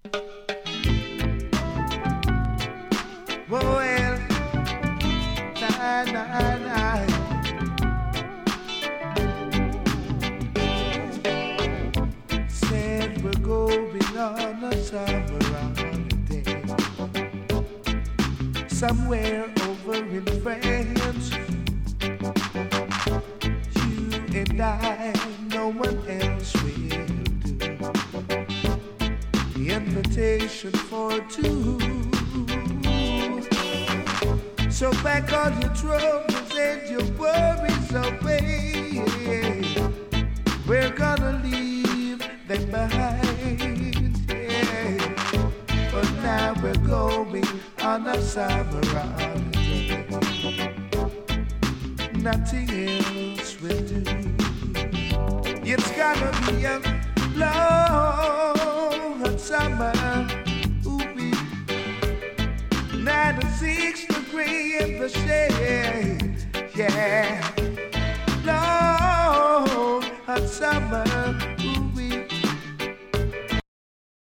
Well, nah. Said we're going on a summer holiday somewhere over in France. You and I, no one else will do. The invitation for two. So pack all your troubles and your worries away. We're gonna leave them behind. Yeah. But now we're going on a summer holiday. Nothing else will do. It's gonna be a long hot summer. Ooh-wee. 96 degrees in the shade. Yeah. Long hot summer.